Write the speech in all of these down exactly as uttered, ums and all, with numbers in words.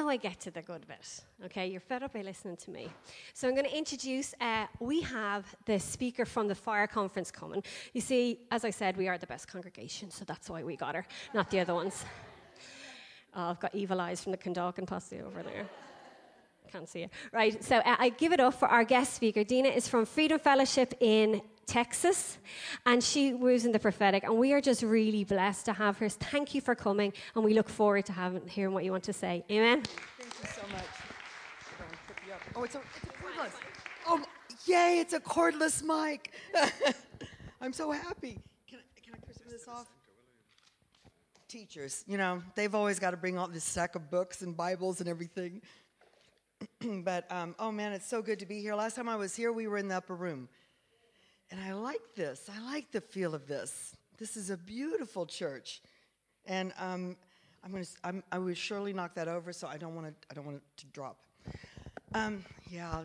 I get to the good bit, okay? You're fed up by listening to me. So I'm going to introduce, uh, we have the speaker from the Fire Conference coming. You see, as I said, we are the best congregation, so that's why we got her, not the other ones. Oh, I've got evil eyes from the Clondalkin posse over there. Can't see it. Right, so uh, I give it up for our guest speaker. Dina is from Freedom Fellowship in Texas, and she moves in the prophetic, and we are just really blessed to have her. Thank you for coming, and we look forward to having, hearing what you want to say. Amen? Thank you so much. Oh, it's a, it's a cordless. Oh, yay, it's a cordless mic. I'm so happy. Can I, can I push some of this off? Teachers, you know, they've always got to bring all this stack of books and Bibles and everything. But, um, oh, man, it's so good to be here. Last time I was here, we were in the upper room. And I like this. I like the feel of this. This is a beautiful church. And um, I'm going to. I will surely knock that over, so I don't want to. I don't want it to drop. Um, yeah.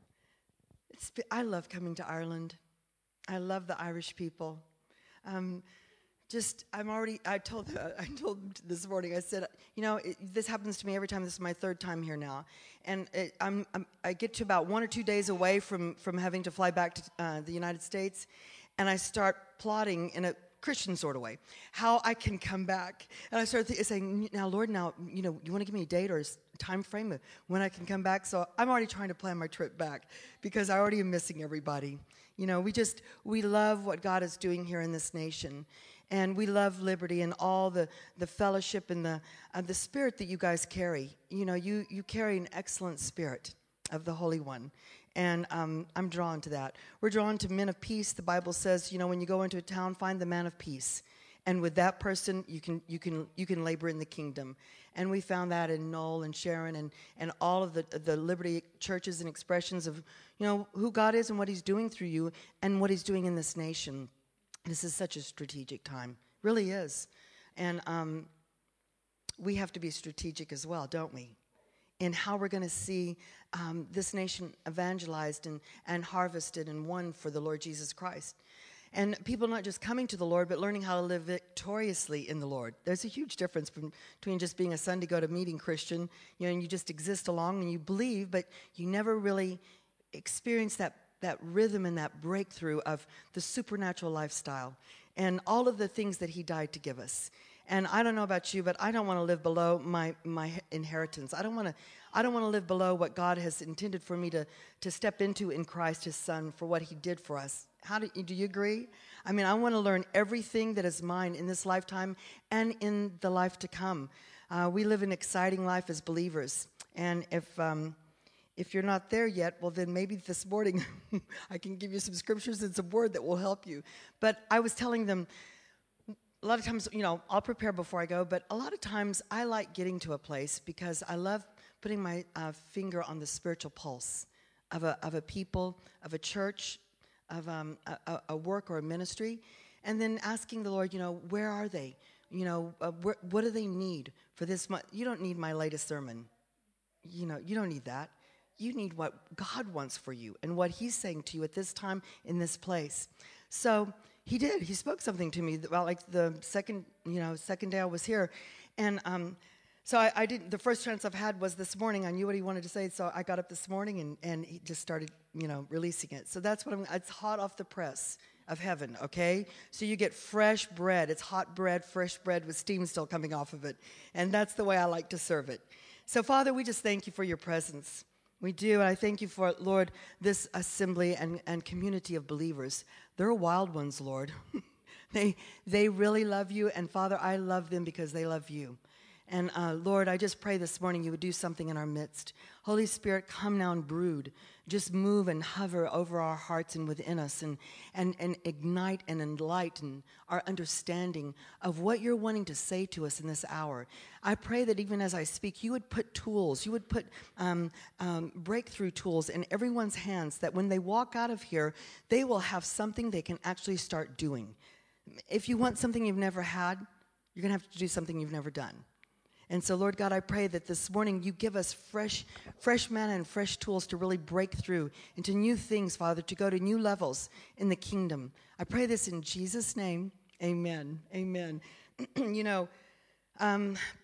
It's, I love coming to Ireland. I love the Irish people. Um, Just, I'm already, I told I told this morning, I said, you know, it, this happens to me every time. This is my third time here now. And it, I'm, I'm, I get to about one or two days away from, from having to fly back to uh, the United States, and I start plotting in a Christian sort of way how I can come back. And I start th- saying, now, Lord, now, you know, you want to give me a date or a time frame of when I can come back? So I'm already trying to plan my trip back because I already am missing everybody. You know, we just, we love what God is doing here in this nation. And we love Liberty and all the, the fellowship and the uh, the spirit that you guys carry. You know, you, you carry an excellent spirit of the Holy One. And um, I'm drawn to that. We're drawn to men of peace. The Bible says, you know, when you go into a town, find the man of peace. And with that person, you can you can you can labor in the kingdom. And we found that in Noel and Sharon and, and all of the the Liberty churches and expressions of, you know, who God is and what he's doing through you and what he's doing in this nation. This is such a strategic time. Really is. And um, we have to be strategic as well, don't we? In how we're going to see um, this nation evangelized and, and harvested and won for the Lord Jesus Christ. And people not just coming to the Lord, but learning how to live victoriously in the Lord. There's a huge difference between just being a Sunday go-to-meeting Christian, you know, and you just exist along and you believe, but you never really experience that that rhythm and that breakthrough of the supernatural lifestyle and all of the things that he died to give us. And I don't know about you, but I don't want to live below my, my inheritance. I don't want to I don't want to live below what God has intended for me to, to step into in Christ, his son, for what he did for us. How do you, do you agree? I mean, I want to learn everything that is mine in this lifetime and in the life to come. Uh, we live an exciting life as believers. And if... Um, If you're not there yet, well, then maybe this morning I can give you some scriptures and some word that will help you. But I was telling them, a lot of times, you know, I'll prepare before I go, but a lot of times I like getting to a place because I love putting my uh, finger on the spiritual pulse of a, of a people, of a church, of um, a, a work or a ministry, and then asking the Lord, you know, where are they? You know, uh, where, what do they need for this month? You don't need my latest sermon. You know, you don't need that. You need what God wants for you and what he's saying to you at this time in this place. So he did. He spoke something to me about like the second, you know, second day I was here. And um, so I, I didn't, the first chance I've had was this morning. I knew what he wanted to say. So I got up this morning and, and he just started, you know, releasing it. So that's what I'm, it's hot off the press of heaven, okay? So you get fresh bread. It's hot bread, fresh bread with steam still coming off of it. And that's the way I like to serve it. So Father, we just thank you for your presence. We do, and I thank you for, Lord, this assembly and, and community of believers. They're wild ones, Lord. they they really love you, and Father, I love them because they love you. And uh, Lord, I just pray this morning you would do something in our midst. Holy Spirit, come now and brood. Just move and hover over our hearts and within us and, and, and ignite and enlighten our understanding of what you're wanting to say to us in this hour. I pray that even as I speak, you would put tools, you would put um, um, breakthrough tools in everyone's hands that when they walk out of here, they will have something they can actually start doing. If you want something you've never had, you're going to have to do something you've never done. And so, Lord God, I pray that this morning you give us fresh, fresh manna and fresh tools to really break through into new things, Father, to go to new levels in the kingdom. I pray this in Jesus' name. Amen. Amen. You know, um,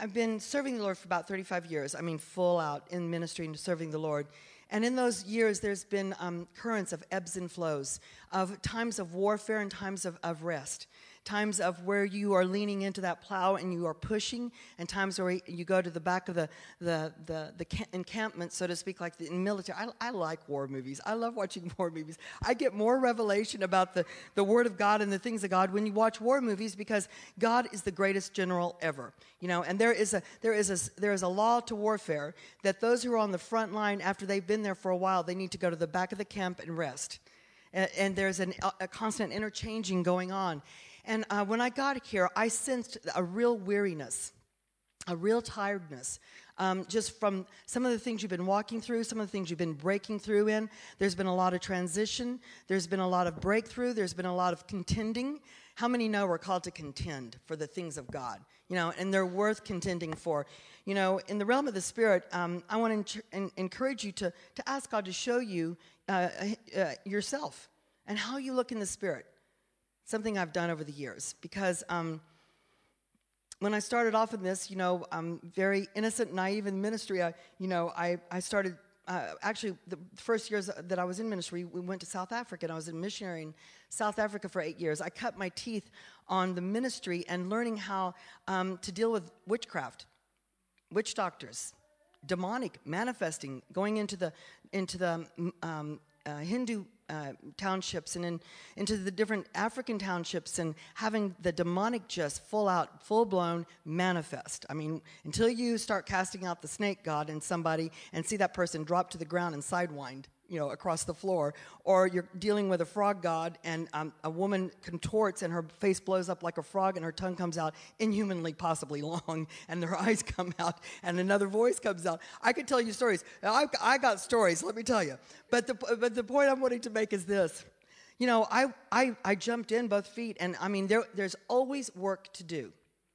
I've been serving the Lord for about thirty-five years. I mean, full out in ministry and serving the Lord. And in those years, there's been um, currents of ebbs and flows, of times of warfare and times of, of rest. Times of where you are leaning into that plow and you are pushing, and times where you go to the back of the the the, the encampment, so to speak, like the in military. I, I like war movies. I love watching war movies. I get more revelation about the, the Word of God and the things of God when you watch war movies, because God is the greatest general ever. You know, and there is a there is a there is a law to warfare that those who are on the front line, after they've been there for a while, they need to go to the back of the camp and rest. And, and there's an, a constant interchanging going on. And uh, when I got here, I sensed a real weariness, a real tiredness, um, just from some of the things you've been walking through, some of the things you've been breaking through in. There's been a lot of transition. There's been a lot of breakthrough. There's been a lot of contending. How many know we're called to contend for the things of God? You know, and they're worth contending for. You know, in the realm of the Spirit, um, I want to en- encourage you to, to ask God to show you uh, uh, yourself and how you look in the Spirit. Something I've done over the years, because um, when I started off in this, you know, I'm very innocent, naive in ministry. I, you know, I, I started, uh, actually, the first years that I was in ministry, we went to South Africa, and I was a missionary in South Africa for eight years. I cut my teeth on the ministry and learning how um, to deal with witchcraft, witch doctors, demonic, manifesting, going into the, into the um, uh, Hindu Uh, townships and in, into the different African townships, and having the demonic just full out, full blown manifest. I mean, until you start casting out the snake god in somebody and see that person drop to the ground and sidewind, you know, across the floor, or you're dealing with a frog god and um, a woman contorts and her face blows up like a frog and her tongue comes out inhumanly possibly long and her eyes come out and another voice comes out. I could tell you stories. I, I got stories, let me tell you. But the but the point I'm wanting to make is this. You know, I I, I jumped in both feet, and I mean, there there's always work to do.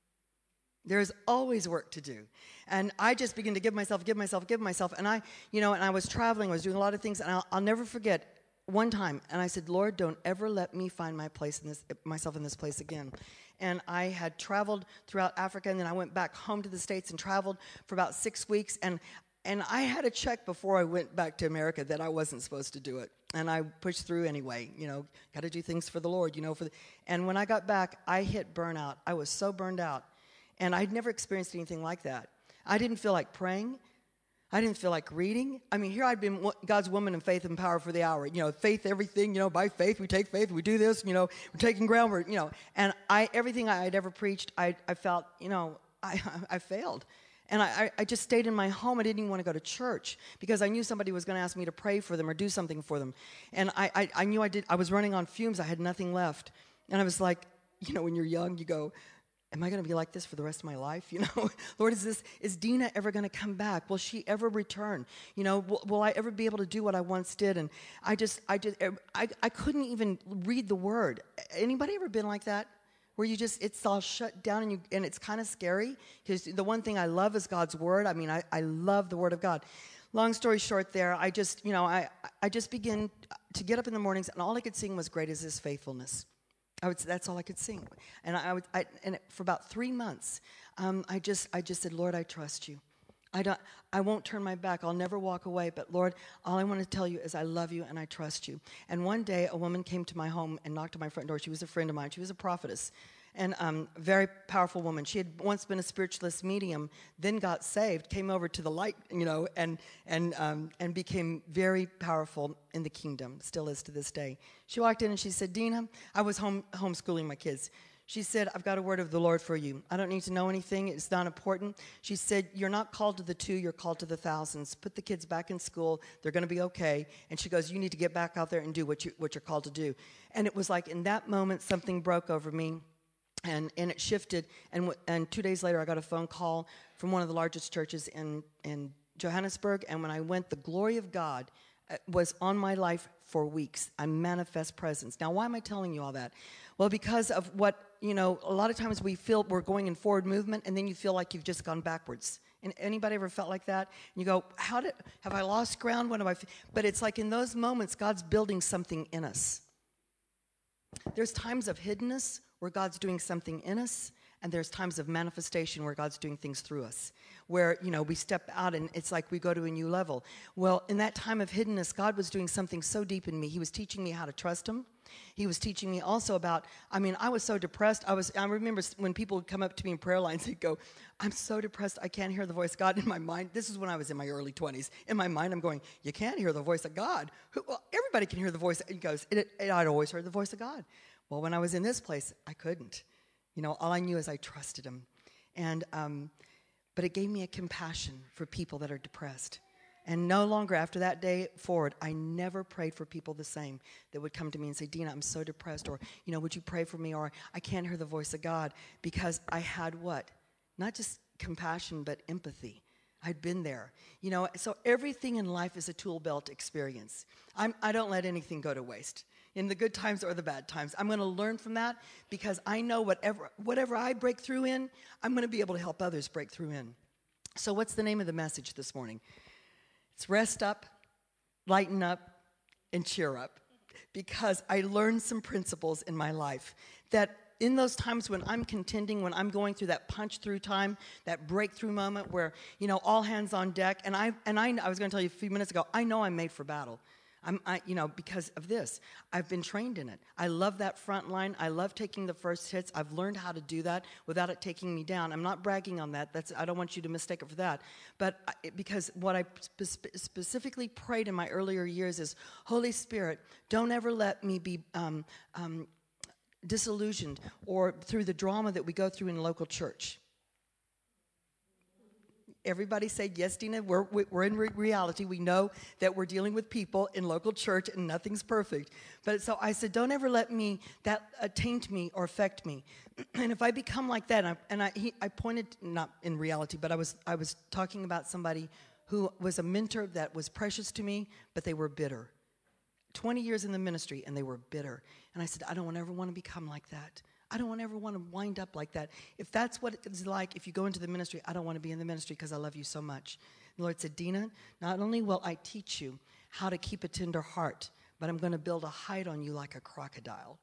There's always work to do. And I just began to give myself, give myself, give myself. And I, you know, and I was traveling, I was doing a lot of things, and I'll, I'll never forget one time. And I said, Lord, don't ever let me find my place in this, myself in this place again. And I had traveled throughout Africa, and then I went back home to the States and traveled for about six weeks. And and I had a check before I went back to America that I wasn't supposed to do it. And I pushed through anyway, you know, got to do things for the Lord, you know. For the, and when I got back, I hit burnout. I was so burned out. And I'd never experienced anything like that. I didn't feel like praying. I didn't feel like reading. I mean, here I'd been God's woman in faith and power for the hour. You know, faith, everything, you know, by faith, we take faith, we do this, you know, we're taking ground, we're, you know. And I, everything I'd ever preached, I, I felt, you know, I, I failed. And I, I just stayed in my home. I didn't even want to go to church because I knew somebody was going to ask me to pray for them or do something for them. And I, I, I knew I did. I was running on fumes. I had nothing left. And I was like, you know, when you're young, you go, am I going to be like this for the rest of my life? You know, Lord, is this, is Dina ever going to come back? Will she ever return? You know, will, will I ever be able to do what I once did? And I just, I just, I, I couldn't even read the word. Anybody ever been like that? Where you just, it's all shut down and you, and it's kind of scary because the one thing I love is God's word. I mean, I, I love the word of God. Long story short there, I just, you know, I, I just began to get up in the mornings and all I could sing was great is his faithfulness. I would, that's all I could sing. And I would, I, and for about three months, um, I just, I just said, Lord, I trust you. I don't, I won't turn my back. I'll never walk away. But Lord, all I want to tell you is I love you and I trust you. And one day, a woman came to my home and knocked on my front door. She was a friend of mine. She was a prophetess. And um, very powerful woman. She had once been a spiritualist medium, then got saved, came over to the light, you know, and and um, and became very powerful in the kingdom. Still is to this day. She walked in and she said, "Dina, I was home homeschooling my kids." She said, "I've got a word of the Lord for you. I don't need to know anything. It's not important." She said, "You're not called to the two. You're called to the thousands. Put the kids back in school. They're going to be okay." And she goes, "You need to get back out there and do what you what you're called to do." And it was like in that moment something broke over me. And and it shifted, and w- and two days later, I got a phone call from one of the largest churches in, in Johannesburg, and when I went, the glory of God uh, was on my life for weeks, a manifest presence. Now, why am I telling you all that? Well, because of what, you know, a lot of times we feel we're going in forward movement, and then you feel like you've just gone backwards. And anybody ever felt like that? And you go, how did, have I lost ground? What am I? F-? But it's like in those moments, God's building something in us. There's times of hiddenness where God's doing something in us, And there's times of manifestation where God's doing things through us, where, you know, we step out and it's like we go to a new level. Well, in that time of hiddenness, God was doing something so deep in me. He was teaching me how to trust him. He was teaching me also about, I mean, I was so depressed. I was, I remember when people would come up to me in prayer lines, they'd go, I'm so depressed, I can't hear the voice of God. In my mind, this is when I was in my early twenties. In my mind, I'm going, you can't hear the voice of God. Who, well, everybody can hear the voice. He goes, it, it, I'd always heard the voice of God. Well, when I was in this place, I couldn't. You know, all I knew is I trusted him. And, um, but it gave me a compassion for people that are depressed. And no longer after that day forward, I never prayed for people the same that would come to me and say, Dina, I'm so depressed, or, you know, would you pray for me, or I can't hear the voice of God, because I had what? Not just compassion, but empathy. I'd been there. You know, so everything in life is a tool belt experience. I'm, I don't let anything go to waste. In the good times or the bad times. I'm going to learn from that, because I know whatever whatever I break through in, I'm going to be able to help others break through in. So what's the name of the message this morning? It's rest up, lighten up, and cheer up. Because I learned some principles in my life that in those times when I'm contending, when I'm going through that punch through time, that breakthrough moment where, you know, all hands on deck, and I and I, I was going to tell you a few minutes ago, I know I'm made for battle. I'm, I, you know, because of this, I've been trained in it. I love that front line. I love taking the first hits. I've learned how to do that without it taking me down. I'm not bragging on that. That's, I don't want you to mistake it for that. But I, because what I spe- specifically prayed in my earlier years is, Holy Spirit, don't ever let me be um, um, disillusioned or through the drama that we go through in local church. Everybody say, yes, Dina, we're, we're in re- reality. We know that we're dealing with people in local church and nothing's perfect. But so I said, don't ever let me, that uh, taint me or affect me. And if I become like that, and I, and I, he, I pointed, not in reality, but I was, I was talking about somebody who was a mentor that was precious to me, but they were bitter. twenty years in the ministry, and they were bitter. And I said, I don't ever want to become like that. I don't ever want to wind up like that. If that's what it's like, if you go into the ministry, I don't want to be in the ministry because I love you so much. The Lord said, Dina, not only will I teach you how to keep a tender heart, but I'm going to build a hide on you like a crocodile.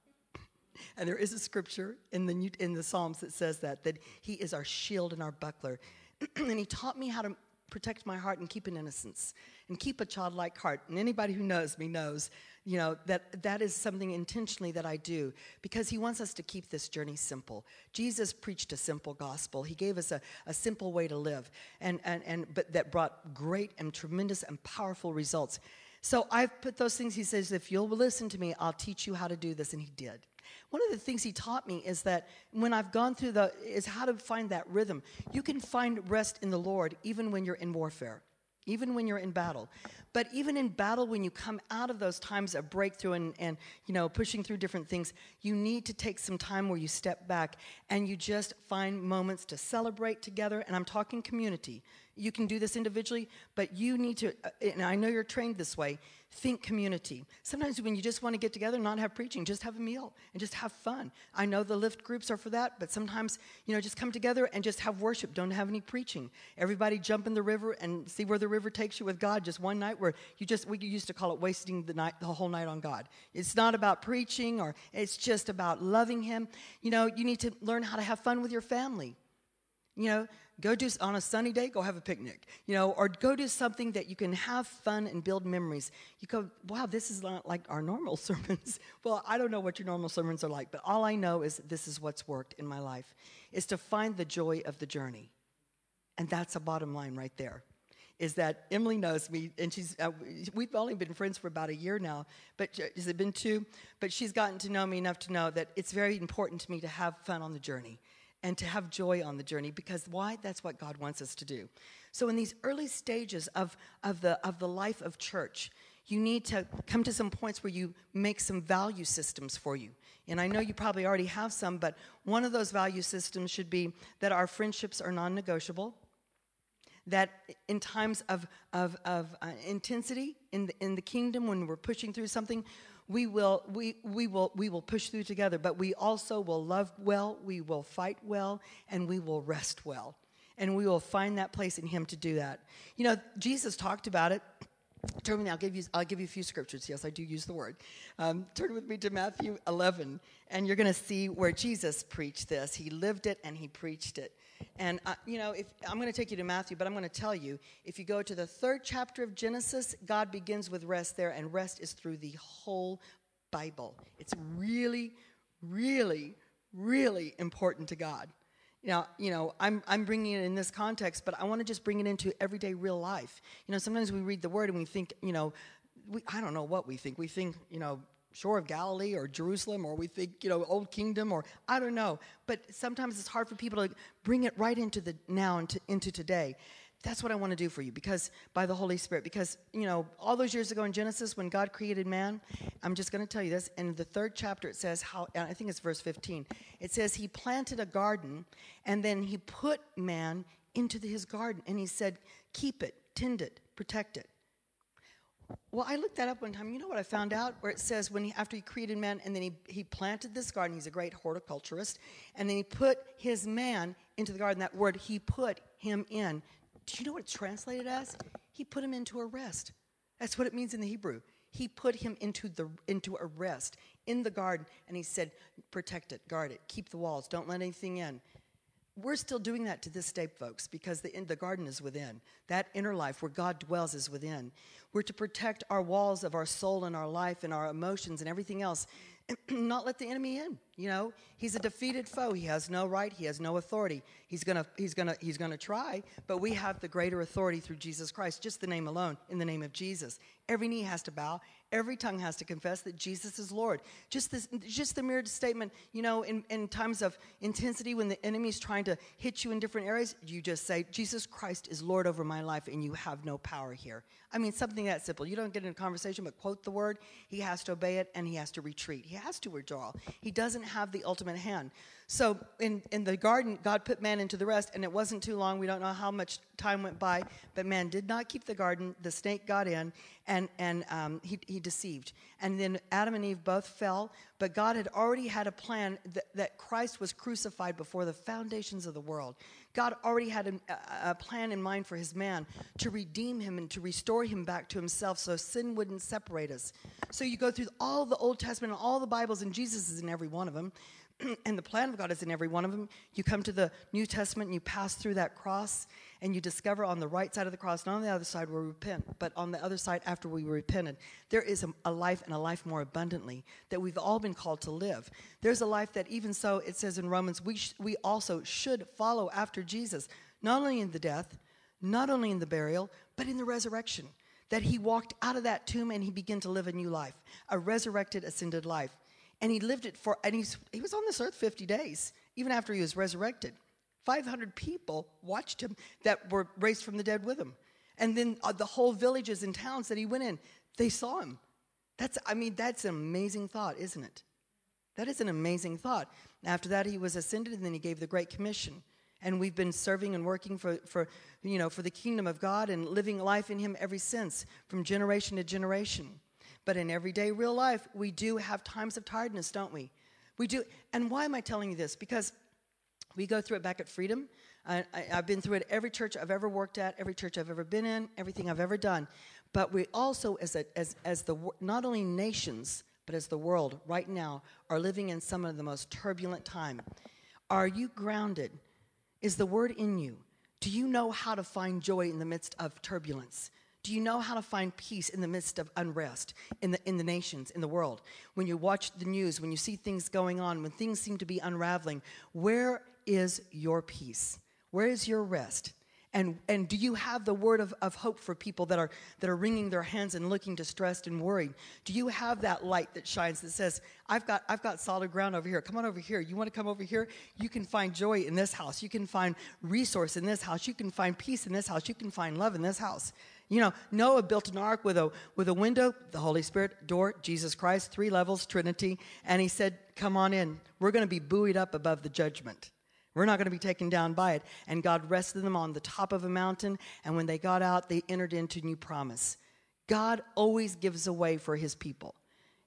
And there is a scripture in the New, in the Psalms that says that, that he is our shield and our buckler. And he taught me how to protect my heart and keep an innocence and keep a childlike heart. And anybody who knows me knows, you know, that that is something intentionally that I do, because he wants us to keep this journey simple. Jesus preached a simple gospel. He gave us a, a simple way to live, and, and, and but that brought great and tremendous and powerful results. So I've put those things. He says, if you'll listen to me, I'll teach you how to do this, and he did. One of the things he taught me is that when I've gone through the, is how to find that rhythm. You can find rest in the Lord even when you're in warfare, even when you're in battle. But even in battle, when you come out of those times of breakthrough and, and, you know, pushing through different things, you need to take some time where you step back and you just find moments to celebrate together. And I'm talking community. You can do this individually, but you need to, and I know you're trained this way, think community. Sometimes when you just want to get together and not have preaching, just have a meal and just have fun. I know the lift groups are for that, but sometimes, you know, just come together and just have worship. Don't have any preaching. Everybody jump in the river and see where the river takes you with God just one night, where you just, we used to call it wasting the night, the whole night on God. It's not about preaching, or it's just about loving him. You know, you need to learn how to have fun with your family. You know, go do, on a sunny day, go have a picnic, you know, or go do something that you can have fun and build memories. You go, wow, this is not like our normal sermons. Well, I don't know what your normal sermons are like, but all I know is this is what's worked in my life, is to find the joy of the journey. And that's a bottom line right there, is that Emily knows me, and she's, uh, we've only been friends for about a year now, but has it been two? But she's gotten to know me enough to know that it's very important to me to have fun on the journey and to have joy on the journey, because why? That's what God wants us to do. So in these early stages of, of, the, of the life of church, you need to come to some points where you make some value systems for you. And I know you probably already have some, but one of those value systems should be that our friendships are non-negotiable, that in times of, of, of uh, intensity in the, in the kingdom, when we're pushing through something, we will, we, we, will, we will push through together, but we also will love well, we will fight well, and we will rest well. And we will find that place in him to do that. You know, Jesus talked about it. Turn with me. I'll give you. I'll give you a few scriptures. Yes, I do use the word. Um, turn with me to Matthew eleven, and you're going to see where Jesus preached this. He lived it and he preached it. And uh, you know, if I'm going to take you to Matthew, but I'm going to tell you, if you go to the third chapter of Genesis, God begins with rest there, and rest is through the whole Bible. It's really, really, really important to God. Now, you know, I'm I'm bringing it in this context, but I want to just bring it into everyday real life. You know, sometimes we read the word and we think, you know, we, I don't know what we think. We think, you know, Shore of Galilee or Jerusalem, or we think, you know, Old Kingdom, or I don't know. But sometimes it's hard for people to bring it right into the now, into, into today. That's what I want to do for you, because by the Holy Spirit, because, you know, all those years ago in Genesis when God created man, I'm just going to tell you this. In the third chapter, it says how, I think it's verse fifteen. It says he planted a garden, and then he put man into the, his garden, and he said, keep it, tend it, protect it. Well, I looked that up one time. You know what I found out? Where it says when he, after he created man, and then he, he planted this garden. He's a great horticulturist. And then he put his man into the garden. That word, he put him in. Do you know what it's translated as? He put him into a rest. That's what it means in the Hebrew. He put him into the into a rest in the garden, and he said, protect it, guard it, keep the walls, don't let anything in. We're still doing that to this day, folks, because the, the garden is within. That inner life where God dwells is within. We're to protect our walls of our soul and our life and our emotions and everything else, and not let the enemy in. You know, he's a defeated foe. He has no right. He has no authority. He's gonna, he's gonna, he's gonna try, but we have the greater authority through Jesus Christ. Just the name alone, in the name of Jesus. Every knee has to bow. Every tongue has to confess that Jesus is Lord. Just this, just the mere statement, you know, in, in times of intensity when the enemy's trying to hit you in different areas, you just say, Jesus Christ is Lord over my life, and you have no power here. I mean, something that simple. You don't get in a conversation, but quote the word. He has to obey it, and he has to retreat. He has to withdraw. He doesn't have the ultimate hand. So in, in the garden, God put man into the rest, and it wasn't too long. We don't know how much time went by, but man did not keep the garden. The snake got in, and, and um, he, he deceived. And then Adam and Eve both fell, but God had already had a plan that, that Christ was crucified before the foundations of the world. God already had a, a plan in mind for his man to redeem him and to restore him back to himself so sin wouldn't separate us. So you go through all the Old Testament and all the Bibles, and Jesus is in every one of them. And the plan of God is in every one of them. You come to the New Testament and you pass through that cross, and you discover on the right side of the cross, not on the other side where we repent, but on the other side after we repented, there is a, a life, and a life more abundantly, that we've all been called to live. There's a life that even so, it says in Romans, we, sh- we also should follow after Jesus, not only in the death, not only in the burial, but in the resurrection. That he walked out of that tomb and he began to live a new life, a resurrected, ascended life. And he lived it for, and he's, he was on this earth fifty days, even after he was resurrected. five hundred people watched him that were raised from the dead with him. And then uh, the whole villages and towns that he went in, they saw him. That's, I mean, that's an amazing thought, isn't it? That is an amazing thought. After that, he was ascended, and then he gave the Great Commission. And we've been serving and working for, for, you know, for the kingdom of God and living life in him ever since, from generation to generation. But in everyday real life, we do have times of tiredness, don't we? We do. And why am I telling you this? Because we go through it back at Freedom. I, I, I've been through it every church I've ever worked at, every church I've ever been in, everything I've ever done. But we also, as a, as as the not only nations, but as the world right now, are living in some of the most turbulent time. Are you grounded? Is the word in you? Do you know how to find joy in the midst of turbulence? Do you know how to find peace in the midst of unrest in the in the nations, in the world? When you watch the news, when you see things going on, when things seem to be unraveling, where is your peace? Where is your rest? And and do you have the word of, of hope for people that are that are wringing their hands and looking distressed and worried? Do you have that light that shines that says, I've got I've got solid ground over here. Come on over here. You want to come over here? You can find joy in this house. You can find resource in this house. You can find peace in this house. You can find love in this house. You know, Noah built an ark with a with a window, the Holy Spirit, door, Jesus Christ, three levels, Trinity, and he said, come on in. We're going to be buoyed up above the judgment. We're not going to be taken down by it. And God rested them on the top of a mountain, and when they got out, they entered into new promise. God always gives a way for his people.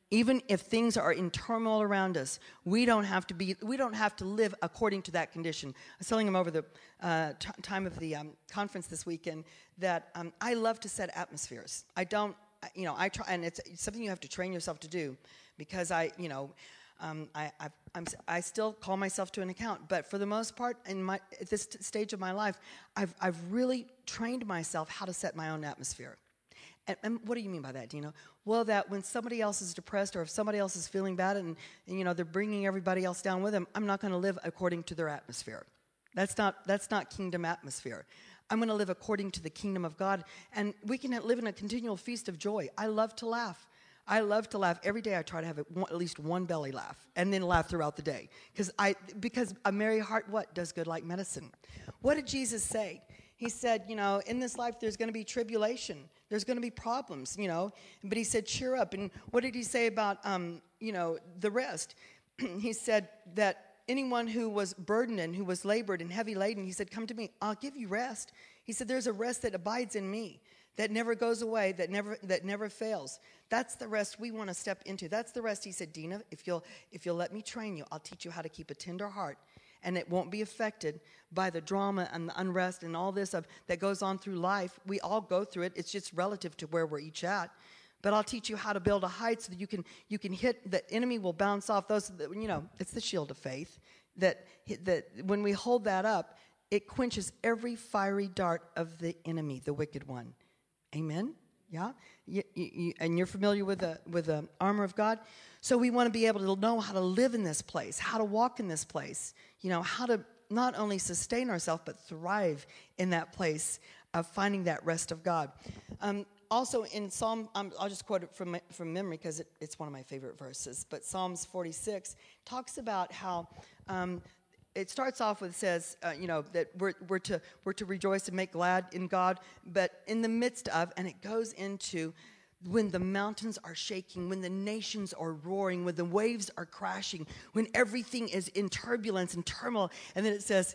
even if things are in turmoil around us, we don't have to be, we don't have to live according to that condition. I was telling him over the uh, t- time of the um, conference this weekend that um, I love to set atmospheres. I don't, you know, I try, and it's something you have to train yourself to do, because I, you know, um, I, I've, I'm, I still call myself to an account, but for the most part, in my at this t- stage of my life, I've, I've really trained myself how to set my own atmosphere. And, and what do you mean by that, Dino? Well, that when somebody else is depressed, or if somebody else is feeling bad, and, and you know they're bringing everybody else down with them, I'm not going to live according to their atmosphere. That's not that's not kingdom atmosphere. I'm going to live according to the kingdom of God, and we can live in a continual feast of joy. I love to laugh. I love to laugh every day. I try to have at least one belly laugh, and then laugh throughout the day, because I because a merry heart what does good like medicine. What did Jesus say? He said, you know, in this life there's going to be tribulation. There's going to be problems, you know. But he said, cheer up. And what did he say about, um, you know, the rest? He said that anyone who was burdened and who was labored and heavy laden, he said, come to me. I'll give you rest. He said, there's a rest that abides in me, that never goes away, that never that never fails. That's the rest we want to step into. That's the rest, he said, Dina, if you'll if you'll let me train you, I'll teach you how to keep a tender heart, and it won't be affected by the drama and the unrest and all this of, that goes on through life. We all go through it. It's just relative to where we're each at. But I'll teach you how to build a height so that you can you can hit, the enemy will bounce off those, that, you know, it's the shield of faith. That, that when we hold that up, it quenches every fiery dart of the enemy, the wicked one. Amen? Yeah? You, you, you, and you're familiar with the, with the armor of God? So we want to be able to know how to live in this place, how to walk in this place, you know, how to not only sustain ourselves, but thrive in that place of finding that rest of God. Um, also in Psalm, um, I'll just quote it from, from memory because it, it's one of my favorite verses, but Psalms forty-six talks about how um, it starts off with, says, uh, you know, that we're, we're, to, we're to rejoice and make glad in God, but in the midst of, and it goes into when the mountains are shaking, when the nations are roaring, when the waves are crashing, when everything is in turbulence and turmoil. And then it says,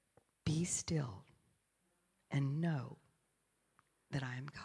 be still and know that I am God.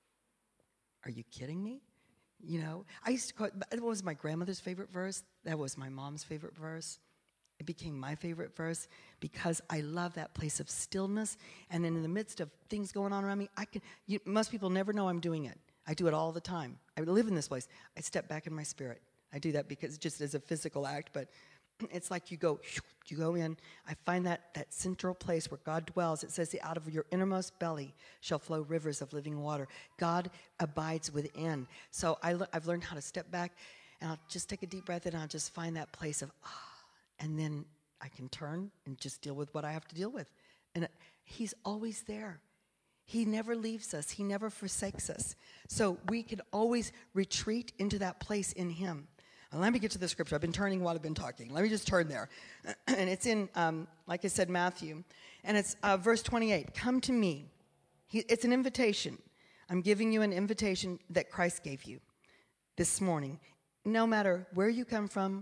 Are you kidding me? You know, I used to quote, it was my grandmother's favorite verse. That was my mom's favorite verse. It became my favorite verse because I love that place of stillness. And then in the midst of things going on around me, I can. You, most people never know I'm doing it. I do it all the time. I live in this place. I step back in my spirit. I do that because just as a physical act, but it's like you go, you go in. I find that that central place where God dwells. It says, out of your innermost belly shall flow rivers of living water. God abides within. So I, I've learned how to step back, and I'll just take a deep breath, and I'll just find that place of, ah, and then I can turn and just deal with what I have to deal with. And he's always there. He never leaves us. He never forsakes us. So we can always retreat into that place in him. Now, let me get to the scripture. I've been turning while I've been talking. Let me just turn there. And it's in, um, like I said, Matthew. And it's uh, verse twenty-eight. Come to me. He, it's an invitation. I'm giving you an invitation that Christ gave you this morning. No matter where you come from,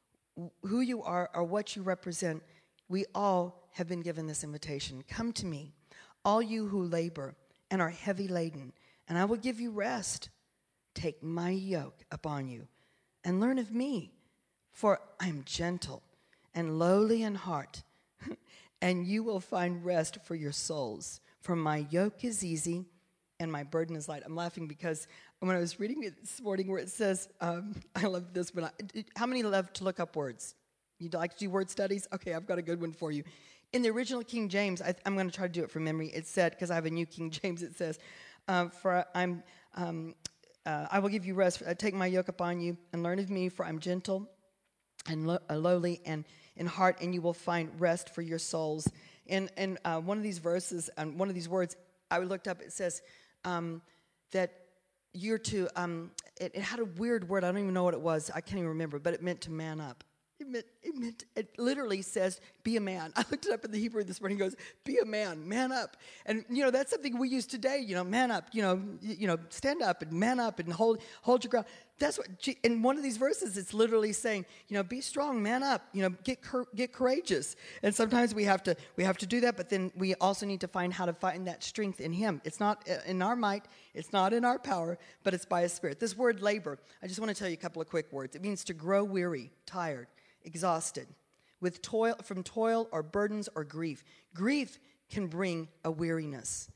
who you are, or what you represent, we all have been given this invitation. Come to me, all you who labor and are heavy laden, and I will give you rest. Take my yoke upon you and learn of me, for I am gentle and lowly in heart, and you will find rest for your souls. For my yoke is easy and my burden is light. I'm laughing because when I was reading it this morning where it says, um, I love this, but I, how many love to look up words? You'd like to do word studies? Okay, I've got a good one for you. In the original King James, I, I'm going to try to do it from memory. It said, because I have a new King James, it says, uh, "For I'm, um, uh, I will give you rest. Uh, take my yoke upon you and learn of me, for I'm gentle and lo- uh, lowly and in heart, and you will find rest for your souls." And and uh, one of these verses, and one of these words, I looked up. It says um, that you're to. Um, it, it had a weird word. I don't even know what it was. I can't even remember, but it meant to man up. It meant, it meant, it literally says, be a man. I looked it up in the Hebrew this morning. It goes, be a man, man up. And, you know, that's something we use today, you know, man up, you know, you know, stand up and man up and hold hold your ground. That's what, in one of these verses, it's literally saying, you know, be strong, man up, you know, get get courageous. And sometimes we have to we have to do that, but then we also need to find how to find that strength in him. It's not in our might, it's not in our power, but it's by his Spirit. This word labor, I just want to tell you a couple of quick words. It means to grow weary, tired, exhausted, with toil from toil or burdens or grief. Grief can bring a weariness.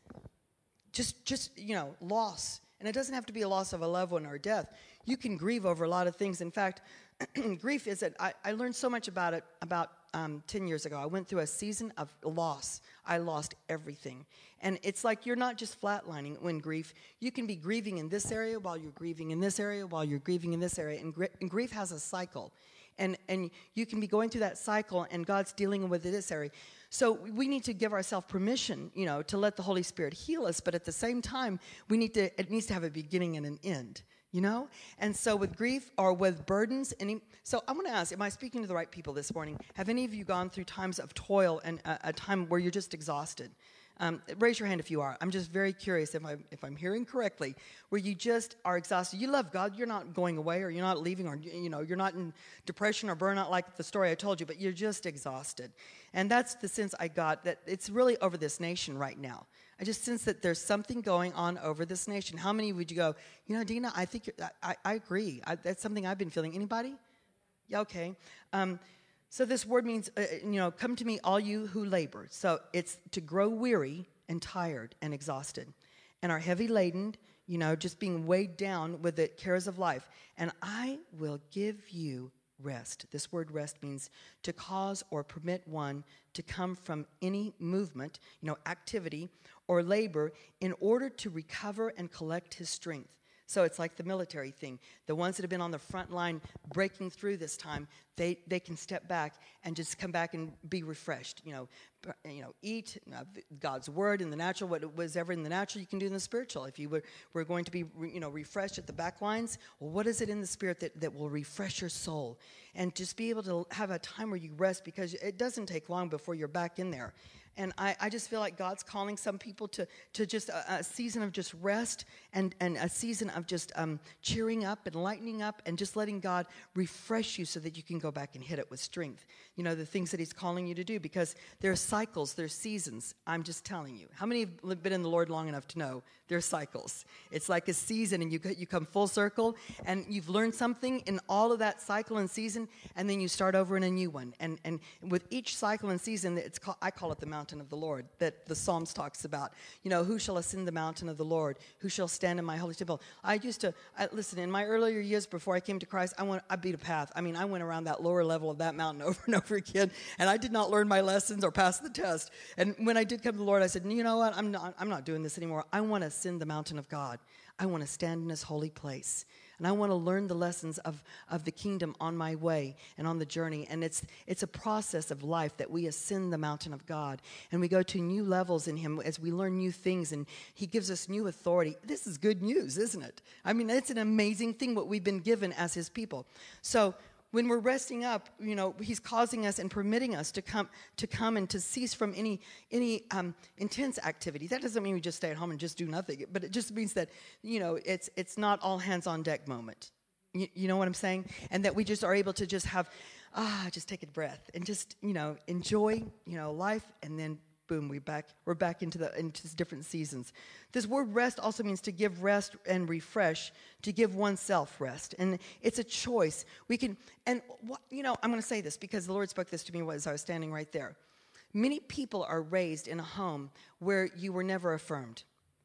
Just just, you know, loss. And it doesn't have to be a loss of a loved one or death. You can grieve over a lot of things. In fact, grief is that I, I learned so much about it about um, ten years ago. I went through a season of loss. I lost everything. And it's like you're not just flatlining when grief. You can be grieving in this area while you're grieving in this area while you're grieving in this area. And, gr- and grief has a cycle. And, and you can be going through that cycle, and God's dealing with this area. So we need to give ourselves permission, you know, to let the Holy Spirit heal us. But at the same time, we need to. It needs to have a beginning and an end, you know. And so with grief or with burdens, any. So I want to ask: am I speaking to the right people this morning? Have any of you gone through times of toil and a, a time where you're just exhausted? Um, raise your hand if you are. I'm just very curious if I'm, if I'm hearing correctly, where you just are exhausted. You love God. You're not going away, or you're not leaving, or you know, you're not in depression or burnout like the story I told you, but you're just exhausted. And that's the sense I got, that it's really over this nation right now. I just sense that there's something going on over this nation. How many would you go, you know, Dina, I think you're, I, I agree. I, that's something I've been feeling. Anybody? Yeah, okay. Um, So this word means, uh, you know, come to me, all you who labor. So it's to grow weary and tired and exhausted and are heavy laden, you know, just being weighed down with the cares of life. And I will give you rest. This word rest means to cause or permit one to come from any movement, you know, activity or labor in order to recover and collect his strength. So it's like the military thing. The ones that have been on the front line breaking through this time, they, they can step back and just come back and be refreshed. You know, you know, eat uh, God's word in the natural, what was ever in the natural, you can do in the spiritual. If you were, were going to be, you know, refreshed at the back lines, well, what is it in the spirit that, that will refresh your soul? And just be able to have a time where you rest, because it doesn't take long before you're back in there. And I, I just feel like God's calling some people to, to just a, a season of just rest and, and a season of just um, cheering up and lightening up and just letting God refresh you so that you can go back and hit it with strength. You know, the things that he's calling you to do, because there are cycles, there are seasons. I'm just telling you. How many have been in the Lord long enough to know there are cycles? It's like a season, and you, you come full circle, and you've learned something in all of that cycle and season, and then you start over in a new one. And, and with each cycle and season, it's called, I call it the mountain of the Lord, that the Psalms talks about. You know, who shall ascend the mountain of the Lord? Who shall stand in my holy temple? I used to, I, listen, in my earlier years before I came to Christ, I went, I beat a path. I mean, I went around that lower level of that mountain over and over again, and I did not learn my lessons or pass the test. And when I did come to the Lord, I said, you know what, I'm not, I'm not doing this anymore. I want to ascend the mountain of God. I want to stand in his holy place. And I want to learn the lessons of, of the kingdom on my way and on the journey. And it's it's a process of life that we ascend the mountain of God. And we go to new levels in him as we learn new things. And he gives us new authority. This is good news, isn't it? I mean, it's an amazing thing what we've been given as his people. So when we're resting up, you know, he's causing us and permitting us to come to come and to cease from any any um, intense activity. That doesn't mean we just stay at home and just do nothing, but it just means that, you know, it's it's not all hands on deck moment. You, you know what I'm saying? And that we just are able to just have, ah, just take a breath and just, you know, enjoy, you know, life, and then boom, we back we're back into the into different seasons. This word rest also means to give rest and refresh, to give oneself rest, and it's a choice. We can, and what, you know, I'm going to say this because the Lord spoke this to me as I was standing right there. Many people are raised in a home where you were never affirmed,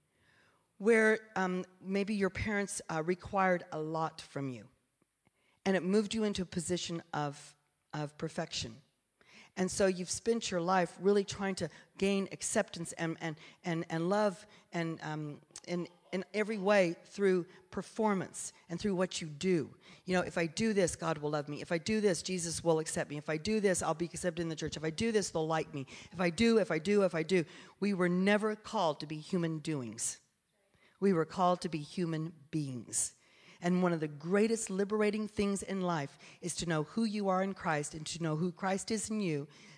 where um, maybe your parents uh, required a lot from you, and it moved you into a position of of perfection. And so you've spent your life really trying to gain acceptance and and and, and love and um, in in every way through performance and through what you do. You know, if I do this, God will love me. If I do this, Jesus will accept me. If I do this, I'll be accepted in the church. If I do this, they'll like me. If I do, if I do, if I do. We were never called to be human doings. We were called to be human beings. And one of the greatest liberating things in life is to know who you are in Christ and to know who Christ is in you,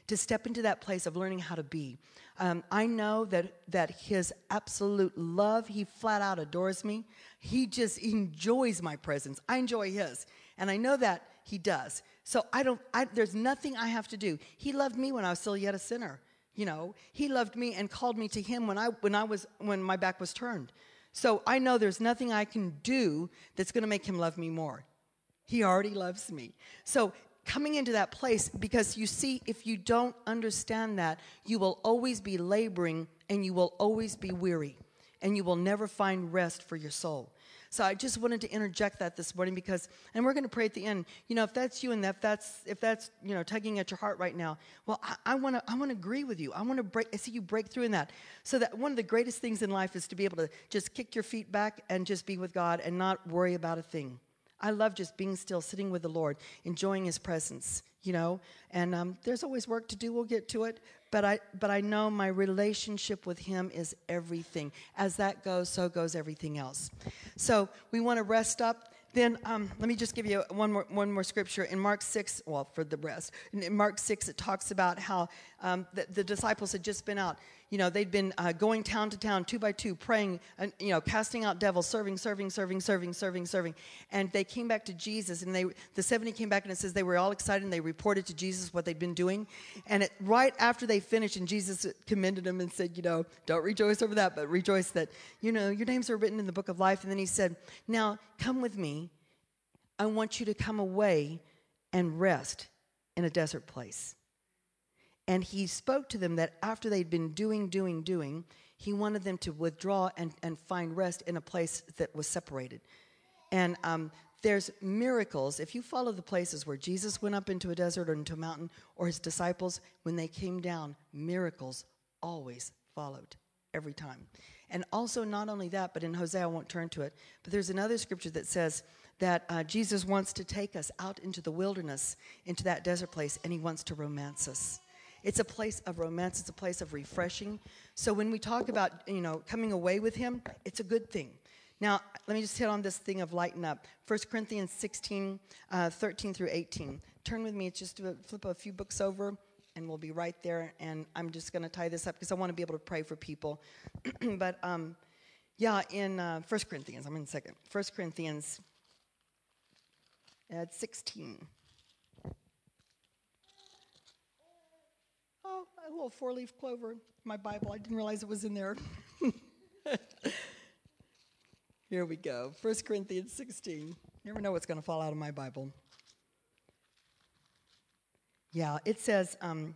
to step into that place of learning how to be. Um, I know that that his absolute love, he flat out adores me. He just enjoys my presence. I enjoy his. And I know that he does. So I don't, I, there's nothing I have to do. He loved me when I was still yet a sinner. You know, he loved me and called me to him when I when I was when my back was turned. So I know there's nothing I can do that's going to make him love me more. He already loves me. So coming into that place, because you see, if you don't understand that, you will always be laboring and you will always be weary and you will never find rest for your soul. So I just wanted to interject that this morning because, and we're going to pray at the end. You know, if that's you and if that's if that's you know tugging at your heart right now, well, I want to I want to agree with you. I want to break. I see you break through in that. So that one of the greatest things in life is to be able to just kick your feet back and just be with God and not worry about a thing. I love just being still, sitting with the Lord, enjoying His presence. You know, and um, there's always work to do. We'll get to it. But I, but I know my relationship with Him is everything. As that goes, so goes everything else. So we want to rest up. Then um, let me just give you one more one more scripture in Mark six. Well, for the rest, in Mark six, it talks about how um, the, the disciples had just been out. You know, they'd been uh, going town to town, two by two, praying, and you know, casting out devils, serving, serving, serving, serving, serving, serving. And they came back to Jesus, and they the seventy came back, and it says they were all excited, and they reported to Jesus what they'd been doing. And it, right after they finished, and Jesus commended them and said, you know, don't rejoice over that, but rejoice that, you know, your names are written in the book of life. And then He said, now come with me. I want you to come away and rest in a desert place. And He spoke to them that after they'd been doing, doing, doing, He wanted them to withdraw and, and find rest in a place that was separated. And um, there's miracles. If you follow the places where Jesus went up into a desert or into a mountain, or His disciples, when they came down, miracles always followed every time. And also not only that, but in Hosea, I won't turn to it, but there's another scripture that says that uh, Jesus wants to take us out into the wilderness, into that desert place, and He wants to romance us. It's a place of romance. It's a place of refreshing. So when we talk about, you know, coming away with Him, it's a good thing. Now, let me just hit on this thing of lighten up. First Corinthians sixteen, uh, thirteen through eighteen. Turn with me. Just to flip a few books over, and we'll be right there. And I'm just going to tie this up because I want to be able to pray for people. but, um, yeah, in uh, First Corinthians, I'm in second. First Corinthians at sixteen. Oh, a little four-leaf clover. My Bible, I didn't realize it was in there. Here we go. First Corinthians sixteen. You never know what's going to fall out of my Bible. Yeah, it says, um,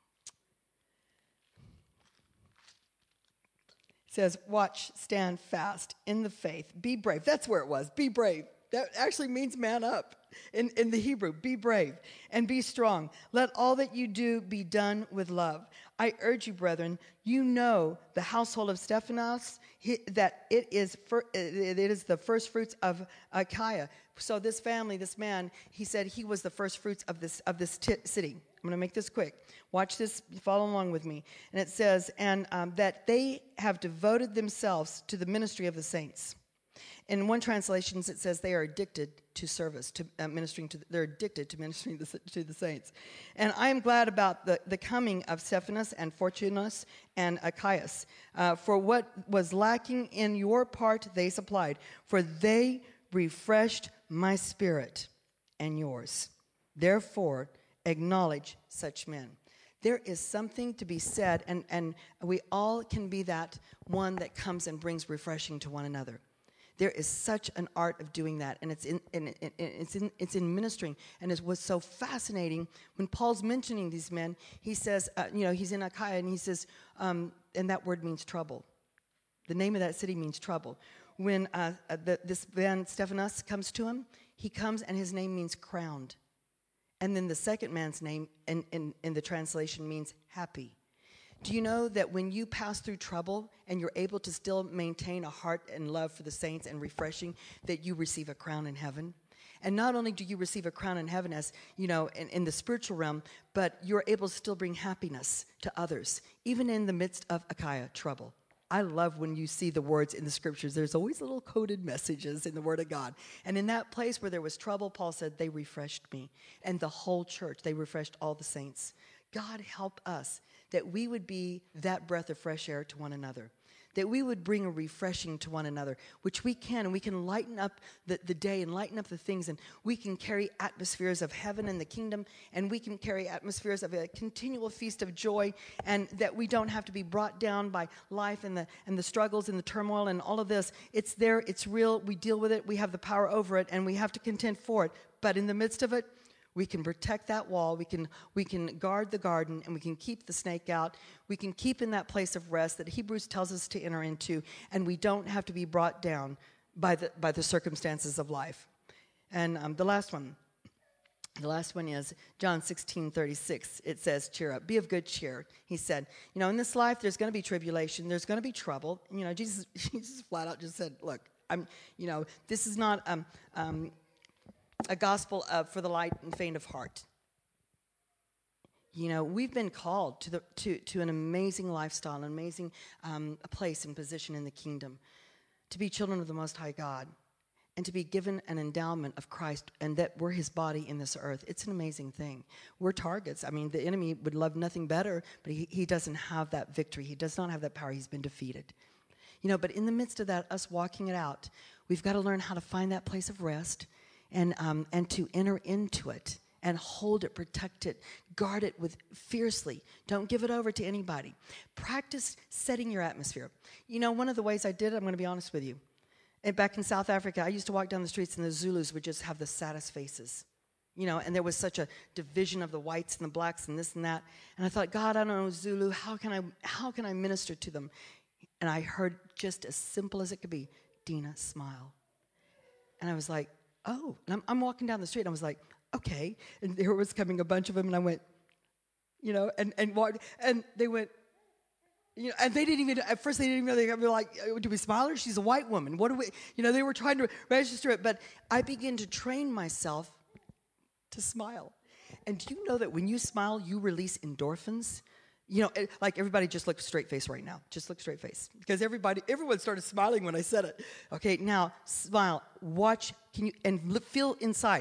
it says, watch, stand fast in the faith. Be brave. That's where it was. Be brave. That actually means man up in, in the Hebrew. Be brave and be strong. Let all that you do be done with love. I urge you, brethren, you know the household of Stephanas, he, that it is, fir, it, it is the first fruits of Achaia. So this family, this man, he said he was the first fruits of this, of this t- city. I'm going to make this quick. Watch this. Follow along with me. And it says, and um, that they have devoted themselves to the ministry of the saints. In one translation, it says they are addicted to service, to uh, ministering to, the, they're addicted to ministering to, to the saints. And I am glad about the, the coming of Stephanas and Fortunus and Achaeus. Uh, for what was lacking in your part, they supplied. For they refreshed my spirit and yours. Therefore, acknowledge such men. There is something to be said, and, and we all can be that one that comes and brings refreshing to one another. There is such an art of doing that, and it's in, in, in, it's in, it's in ministering. And it was so fascinating when Paul's mentioning these men. He says, uh, you know, he's in Achaia, and he says, um, and that word means trouble. The name of that city means trouble. When uh, uh, the, this man Stephanas comes to him, he comes, and his name means crowned. And then the second man's name in, in, in the translation means happy. Do you know that when you pass through trouble and you're able to still maintain a heart and love for the saints and refreshing, that you receive a crown in heaven? And not only do you receive a crown in heaven as, you know, in, in the spiritual realm, but you're able to still bring happiness to others, even in the midst of Achaia, trouble. I love when you see the words in the scriptures. There's always little coded messages in the Word of God. And in that place where there was trouble, Paul said, they refreshed me. And the whole church, they refreshed all the saints. God, help us that we would be that breath of fresh air to one another, that we would bring a refreshing to one another, which we can, and we can lighten up the, the day and lighten up the things, and we can carry atmospheres of heaven and the kingdom, and we can carry atmospheres of a continual feast of joy, and that we don't have to be brought down by life and the and the struggles and the turmoil and all of this. It's there, it's real, we deal with it, we have the power over it, and we have to contend for it. But in the midst of it, we can protect that wall, we can we can guard the garden, and we can keep the snake out. We can keep in that place of rest that Hebrews tells us to enter into, and we don't have to be brought down by the by the circumstances of life. And um, the last one, the last one is John sixteen thirty-six. It says, cheer up, be of good cheer. He said, you know, in this life there's going to be tribulation, there's going to be trouble. You know, Jesus, Jesus flat out just said, look, I'm, you know, this is not um um. a gospel of, for the light and faint of heart. You know, we've been called to the to, to an amazing lifestyle, an amazing um, a place and position in the kingdom, to be children of the Most High God, and to be given an endowment of Christ, and that we're his body in this earth. It's an amazing thing. We're targets. I mean, the enemy would love nothing better, but he, he doesn't have that victory. He does not have that power. He's been defeated. You know, but in the midst of that, us walking it out, we've got to learn how to find that place of rest, and um, and to enter into it and hold it, protect it, guard it with fiercely. Don't give it over to anybody. Practice setting your atmosphere. You know, one of the ways I did it, I'm going to be honest with you. And back in South Africa, I used to walk down the streets, and the Zulus would just have the saddest faces. You know, and there was such a division of the whites and the blacks and this and that. And I thought, God, I don't know Zulu. How can I how can I minister to them? And I heard just as simple as it could be, Dina, smile. And I was like, oh, and I'm, I'm walking down the street, and I was like, okay. And there was coming a bunch of them, and I went, you know, and, and walked, and they went, you know, and they didn't even, at first they didn't even know, they were like, do we smile her? She's a white woman. What do we, you know, they were trying to register it, but I began to train myself to smile. And do you know that when you smile, you release endorphins? You know, it, like everybody just look straight face right now. Just look straight face. Because everybody, everyone started smiling when I said it. Okay, now, smile. Watch, can you, and l- feel inside.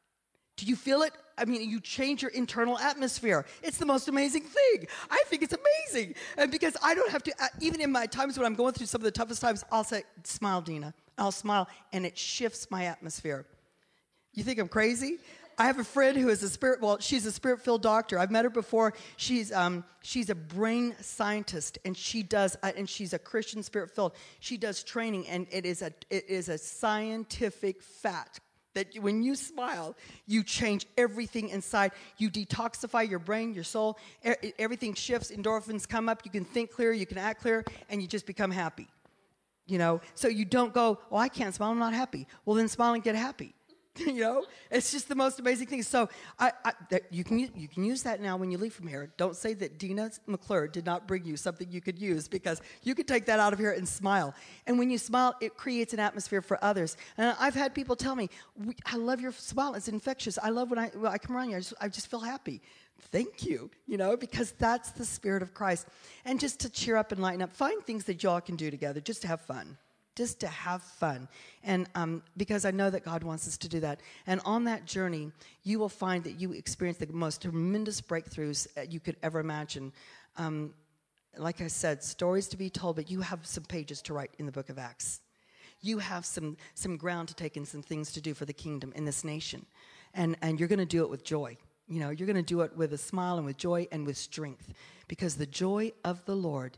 Do you feel it? I mean, you change your internal atmosphere. It's the most amazing thing. I think it's amazing. And because I don't have to, uh, even in my times when I'm going through some of the toughest times, I'll say, smile, Dina. I'll smile, and it shifts my atmosphere. You think I'm crazy? I have a friend who is a spirit, well, she's a spirit-filled doctor. I've met her before. She's um, she's a brain scientist, and she does, uh, and she's a Christian spirit-filled. She does training, and it is a it is a scientific fact that when you smile, you change everything inside. You detoxify your brain, your soul. E- everything shifts. Endorphins come up. You can think clear. You can act clear, and you just become happy. You know, so you don't go, oh, I can't smile. I'm not happy. Well, then smile and get happy. You know, it's just the most amazing thing. So I, I that you can you can use that now when you leave from here. Don't say that Dina McClure did not bring you something you could use, because you could take that out of here and smile. And when you smile, it creates an atmosphere for others. And I've had people tell me, I love your smile. It's infectious. I love when I, when I come around you. I just, I just feel happy. Thank you, you know, because that's the Spirit of Christ. And just to cheer up and lighten up, find things that y'all can do together just to have fun. Just to have fun. And um, because I know that God wants us to do that. And on that journey, you will find that you experience the most tremendous breakthroughs you could ever imagine. Um, like I said, stories to be told, but you have some pages to write in the book of Acts. You have some some ground to take and some things to do for the kingdom in this nation. And, and you're going to do it with joy. You know, you're going to do it with a smile and with joy and with strength. Because the joy of the Lord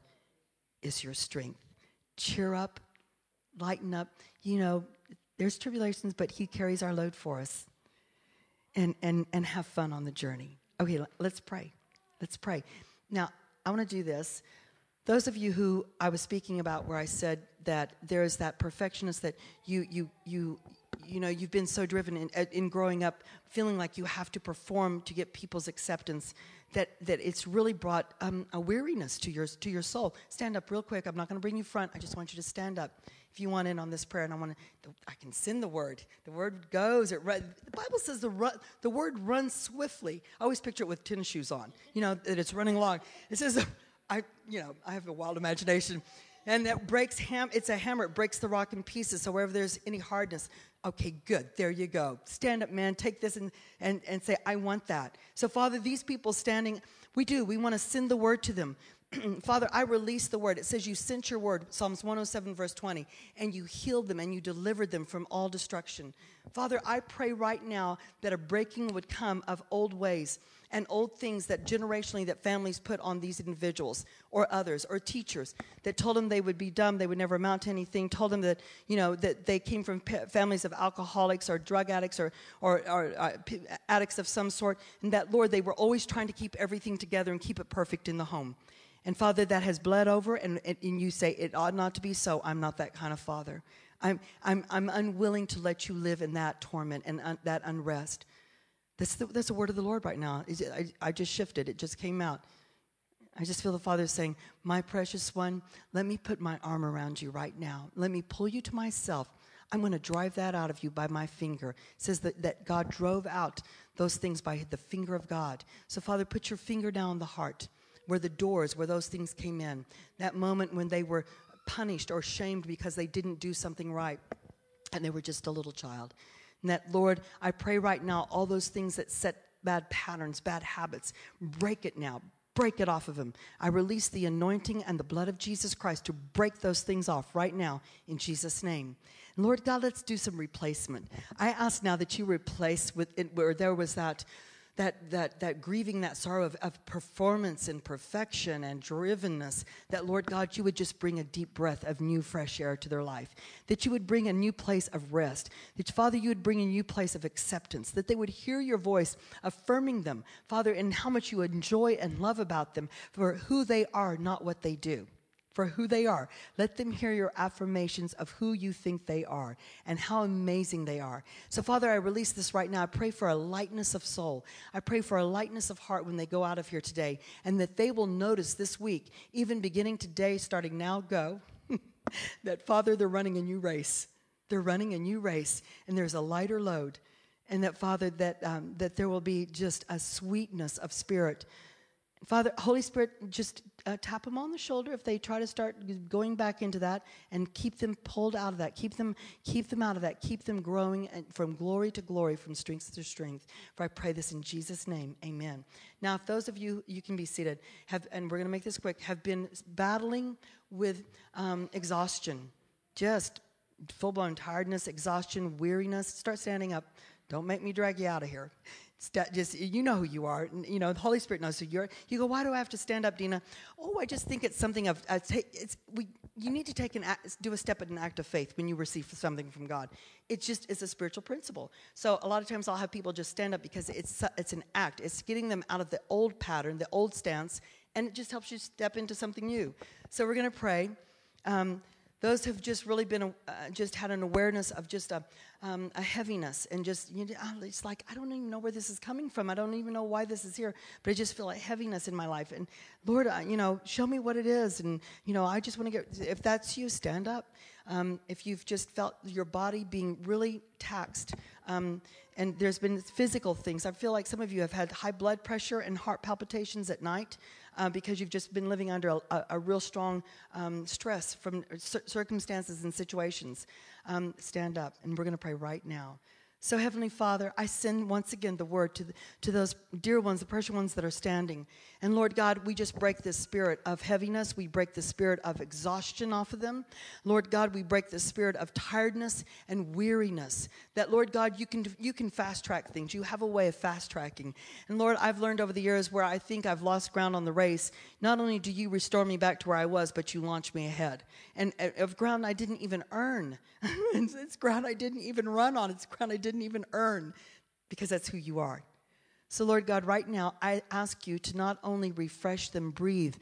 is your strength. Cheer up. Lighten up. You know, there's tribulations, but he carries our load for us. And and and have fun on the journey. Okay, let's pray. Let's pray. Now, I want to do this. Those of you who I was speaking about where I said that there is that perfectionist that you you you you know, you've been so driven in, in growing up feeling like you have to perform to get people's acceptance, that, that it's really brought um, a weariness to your to your soul. Stand up real quick. I'm not going to bring you front. I just want you to stand up. If you want in on this prayer, and I want to, I can send the word. The word goes. It run, the Bible says the run, the word runs swiftly. I always picture it with tennis shoes on. You know that it's running along. It says, I you know I have a wild imagination, and that breaks ham. It's a hammer. It breaks the rock in pieces. So wherever there's any hardness, okay, good. There you go. Stand up, man. Take this and and and say, I want that. So Father, these people standing We do. We want to send the word to them. Father, I release the word. It says you sent your word, Psalms one oh seven, verse twenty, and you healed them and you delivered them from all destruction. Father, I pray right now that a breaking would come of old ways and old things that generationally that families put on these individuals or others or teachers that told them they would be dumb, they would never amount to anything, told them that, you know, that they came from pa- families of alcoholics or drug addicts or, or, or uh, p- addicts of some sort, and that, Lord, they were always trying to keep everything together and keep it perfect in the home. And, Father, that has bled over, and, and, and you say, it ought not to be so. I'm not that kind of father. I'm, I'm, I'm unwilling to let you live in that torment and un, that unrest. That's the, that's the word of the Lord right now. I, I just shifted. It just came out. I just feel the Father saying, my precious one, let me put my arm around you right now. Let me pull you to myself. I'm going to drive that out of you by my finger. It says that, that God drove out those things by the finger of God. So, Father, put your finger down the heart, where the doors, where those things came in. That moment when they were punished or shamed because they didn't do something right and they were just a little child. And that, Lord, I pray right now, all those things that set bad patterns, bad habits, break it now. Break it off of them. I release the anointing and the blood of Jesus Christ to break those things off right now in Jesus' name. And Lord God, let's do some replacement. I ask now that you replace with it, where there was that That, that that grieving, that sorrow of, of performance and perfection and drivenness, that, Lord God, you would just bring a deep breath of new fresh air to their life, that you would bring a new place of rest, that, Father, you would bring a new place of acceptance, that they would hear your voice affirming them, Father, and how much you enjoy and love about them for who they are, not what they do. For who they are. Let them hear your affirmations of who you think they are and how amazing they are. So, Father, I release this right now. I pray for a lightness of soul. I pray for a lightness of heart when they go out of here today, and that they will notice this week, even beginning today, starting now, go, that, Father, they're running a new race. They're running a new race, and there's a lighter load. And that, Father, that, um, that there will be just a sweetness of spirit. Father, Holy Spirit, just uh, tap them on the shoulder if they try to start going back into that, and keep them pulled out of that. Keep them, keep them out of that. Keep them growing from glory to glory, from strength to strength. For I pray this in Jesus' name, amen. Now, if those of you, you can be seated, have, and we're going to make this quick, have been battling with um, exhaustion, just full-blown tiredness, exhaustion, weariness, start standing up. Don't make me drag you out of here. Just, you know who you are. You know, the Holy Spirit knows who you are. You go, why do I have to stand up, Dina? Oh, I just think it's something of, uh, t- it's, we, you need to take an act, do a step in an act of faith when you receive something from God. It's just, it's a spiritual principle. So a lot of times I'll have people just stand up because it's, it's an act. It's getting them out of the old pattern, the old stance, and it just helps you step into something new. So we're going to pray. Um, Those who've just really been, uh, just had an awareness of just a, um, a heaviness and just, you know, it's like, I don't even know where this is coming from. I don't even know why this is here, but I just feel a heaviness in my life. And Lord, uh, you know, show me what it is. And, you know, I just want to get, if that's you, stand up. Um, if you've just felt your body being really taxed, um, and there's been physical things. I feel like some of you have had high blood pressure and heart palpitations at night. Uh, because you've just been living under a, a, a real strong um, stress from cir- circumstances and situations. Um, stand up, and we're going to pray right now. So, Heavenly Father, I send once again the word to, the, to those dear ones, the precious ones that are standing. And Lord God, we just break this spirit of heaviness. We break the spirit of exhaustion off of them. Lord God, we break the spirit of tiredness and weariness. That, Lord God, you can, you can fast track things. You have a way of fast tracking. And Lord, I've learned over the years where I think I've lost ground on the race, not only do you restore me back to where I was, but you launch me ahead. And uh, of ground I didn't even earn. it's, it's ground I didn't even run on. It's ground I didn't even earn, because that's who you are. So, Lord God, right now, I ask you to not only refresh them, breathe.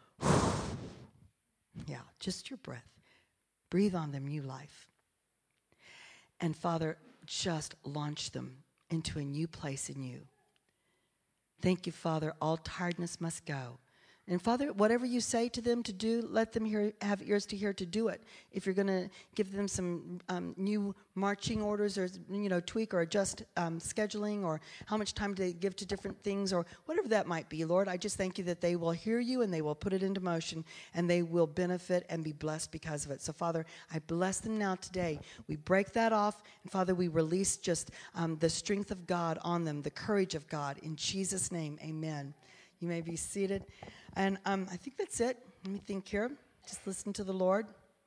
Yeah, just your breath. Breathe on them new life. And, Father, just launch them into a new place in you. Thank you, Father. All tiredness must go. And Father, whatever you say to them to do, let them hear, have ears to hear to do it. If you're going to give them some um, new marching orders, or, you know, tweak or adjust um, scheduling, or how much time do they give to different things, or whatever that might be, Lord, I just thank you that they will hear you and they will put it into motion, and they will benefit and be blessed because of it. So, Father, I bless them now today. We break that off, and Father, we release just um, the strength of God on them, the courage of God. In Jesus' name, amen. You may be seated. And um, I think that's it. Let me think here. Just listen to the Lord.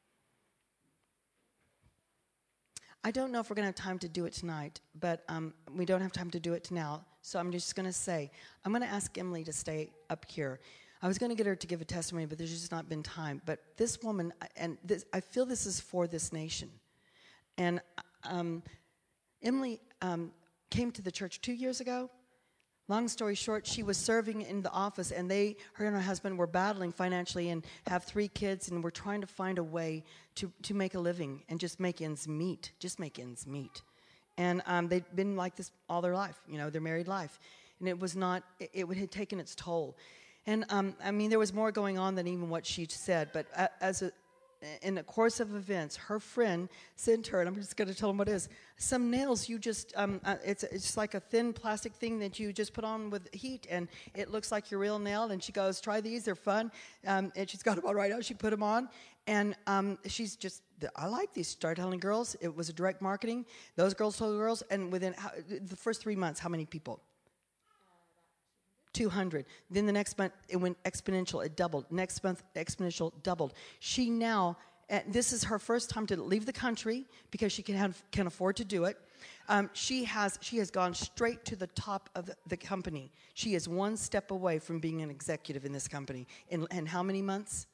I don't know if we're going to have time to do it tonight, but um, we don't have time to do it now. So I'm just going to say, I'm going to ask Emily to stay up here. I was going to get her to give a testimony, but there's just not been time. But this woman, and this, I feel this is for this nation. And um, Emily um, came to the church two years ago. Long story short, she was serving in the office, and they, her and her husband were battling financially and have three kids, and were trying to find a way to, to make a living and just make ends meet, just make ends meet. And um, they'd been like this all their life, you know, their married life. And it was not, it, it had taken its toll. And, um, I mean, there was more going on than even what she said, but a, as a, in the course of events, her friend sent her, and I'm just going to tell them what it is, some nails you just, um, uh, it's it's like a thin plastic thing that you just put on with heat, and it looks like your real nail, and she goes, try these, they're fun, um, and she's got them all right out, she put them on, and um, she's just, I like these, started telling girls, it was a direct marketing, those girls told girls, and within how, the first three months, how many people? two hundred. Then the next month, it went exponential. It doubled. Next month, exponential doubled. She now, uh, this is her first time to leave the country because she can have, can afford to do it. Um, she has she has gone straight to the top of the, the company. She is one step away from being an executive in this company. In, in how many months?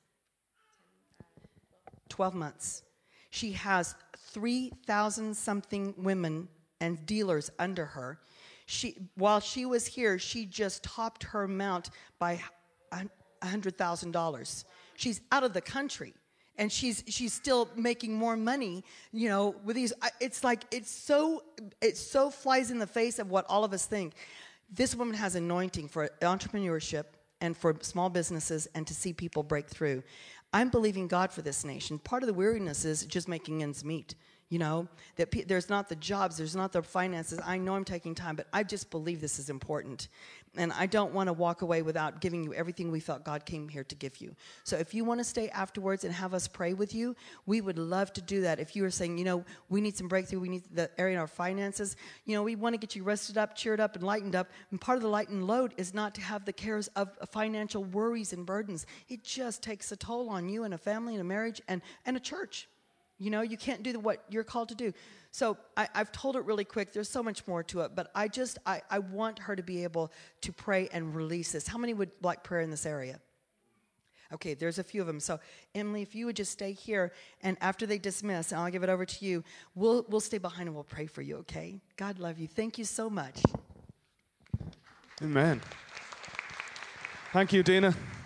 twelve months. She has three thousand something women and dealers under her. She, while she was here, she just topped her amount by one hundred thousand dollars. She's out of the country, and she's she's still making more money, you know, with these. It's like, it's so, it so flies in the face of what all of us think. This woman has anointing for entrepreneurship and for small businesses and to see people break through. I'm believing God for this nation. Part of the weariness is just making ends meet. You know, that pe- there's not the jobs, there's not the finances. I know I'm taking time, but I just believe this is important. And I don't want to walk away without giving you everything we felt God came here to give you. So if you want to stay afterwards and have us pray with you, we would love to do that. If you are saying, you know, we need some breakthrough, we need the area in our finances, you know, we want to get you rested up, cheered up, and lightened up. And part of the lightened load is not to have the cares of financial worries and burdens. It just takes a toll on you and a family and a marriage and, and a church. You know, you can't do the, what you're called to do. So I, I've told it really quick. There's so much more to it. But I just, I, I want her to be able to pray and release this. How many would like prayer in this area? Okay, there's a few of them. So, Emily, if you would just stay here, and after they dismiss, and I'll give it over to you, we'll, we'll stay behind and we'll pray for you, okay? God love you. Thank you so much. Amen. Thank you, Dina.